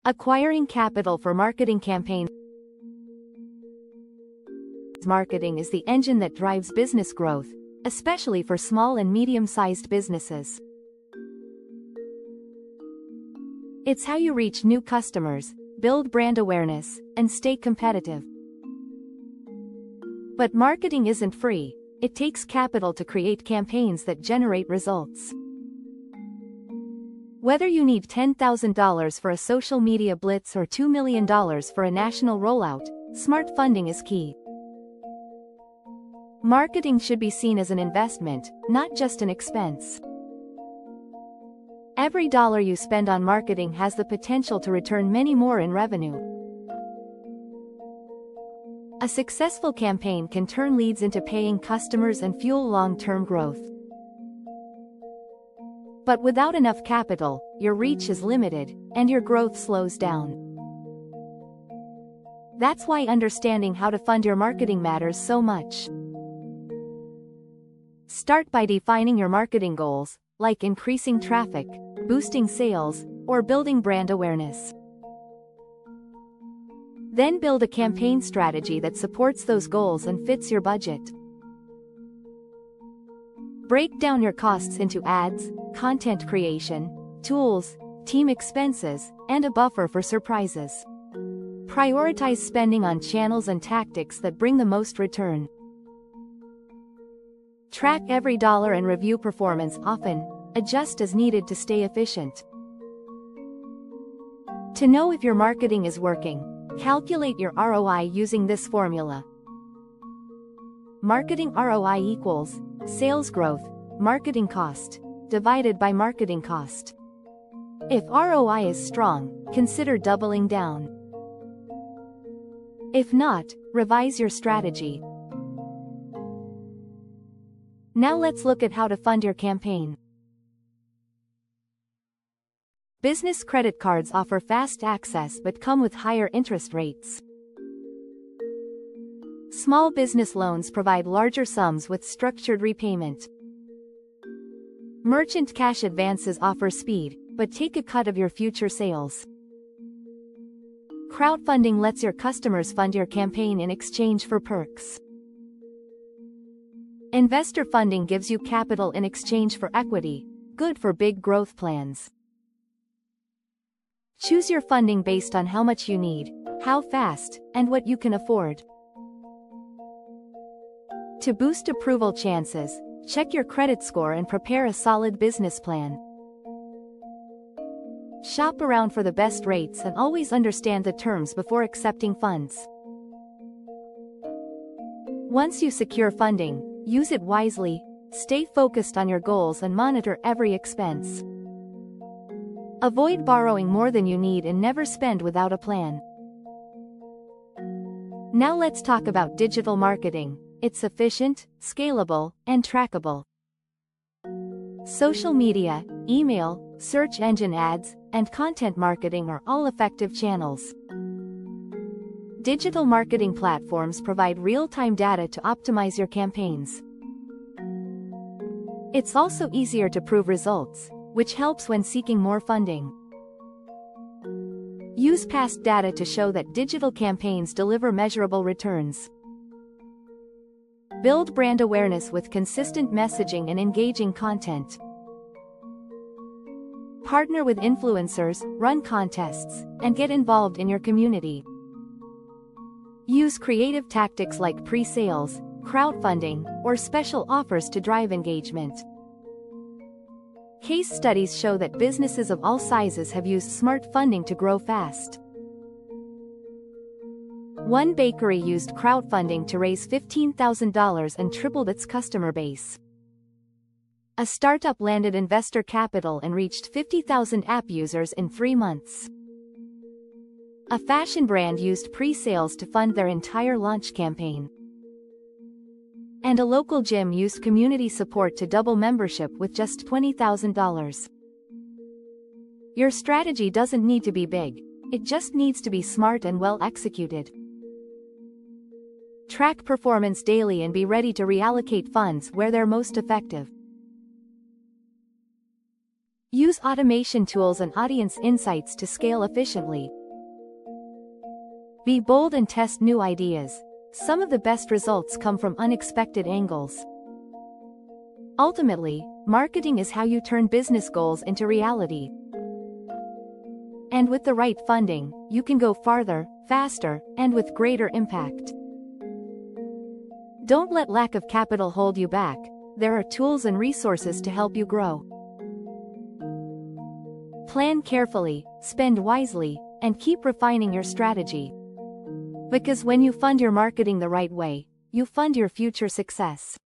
Acquiring capital for marketing campaigns. Marketing is the engine that drives business growth, especially for small and medium-sized businesses. It's how you reach new customers, build brand awareness, and stay competitive. But marketing isn't free. It takes capital to create campaigns that generate results. Whether you need $10,000 for a social media blitz or $2 million for a national rollout, smart funding is key. Marketing should be seen as an investment, not just an expense. Every dollar you spend on marketing has the potential to return many more in revenue. A successful campaign can turn leads into paying customers and fuel long-term growth. But without enough capital, your reach is limited, and your growth slows down. That's why understanding how to fund your marketing matters so much. Start by defining your marketing goals, like increasing traffic, boosting sales, or building brand awareness. Then build a campaign strategy that supports those goals and fits your budget. Break down your costs into ads, content creation, tools, team expenses, and a buffer for surprises. Prioritize spending on channels and tactics that bring the most return. Track every dollar and review performance often. Adjust as needed to stay efficient. To know if your marketing is working, calculate your ROI using this formula. Marketing ROI equals sales growth, marketing cost, divided by marketing cost. If ROI is strong, consider doubling down. If not, revise your strategy. Now let's look at how to fund your campaign. Business credit cards offer fast access but come with higher interest rates. Small business loans provide larger sums with structured repayment. Merchant cash advances offer speed, but take a cut of your future sales. Crowdfunding lets your customers fund your campaign in exchange for perks. Investor funding gives you capital in exchange for equity, good for big growth plans. Choose your funding based on how much you need, how fast, and what you can afford. To boost approval chances, check your credit score and prepare a solid business plan. Shop around for the best rates and always understand the terms before accepting funds. Once you secure funding, use it wisely, stay focused on your goals and monitor every expense. Avoid borrowing more than you need and never spend without a plan. Now let's talk about digital marketing. It's efficient, scalable, and trackable. Social media, email, search engine ads, and content marketing are all effective channels. Digital marketing platforms provide real-time data to optimize your campaigns. It's also easier to prove results, which helps when seeking more funding. Use past data to show that digital campaigns deliver measurable returns. Build brand awareness with consistent messaging and engaging content. Partner with influencers, run contests, and get involved in your community. Use creative tactics like pre-sales, crowdfunding, or special offers to drive engagement. Case studies show that businesses of all sizes have used smart funding to grow fast. One bakery used crowdfunding to raise $15,000 and tripled its customer base. A startup landed investor capital and reached 50,000 app users in 3 months. A fashion brand used pre-sales to fund their entire launch campaign. And a local gym used community support to double membership with just $20,000. Your strategy doesn't need to be big, it just needs to be smart and well executed. Track performance daily and be ready to reallocate funds where they're most effective. Use automation tools and audience insights to scale efficiently. Be bold and test new ideas. Some of the best results come from unexpected angles. Ultimately, marketing is how you turn business goals into reality. And with the right funding, you can go farther, faster, and with greater impact. Don't let lack of capital hold you back. There are tools and resources to help you grow. Plan carefully, spend wisely, and keep refining your strategy. Because when you fund your marketing the right way, you fund your future success.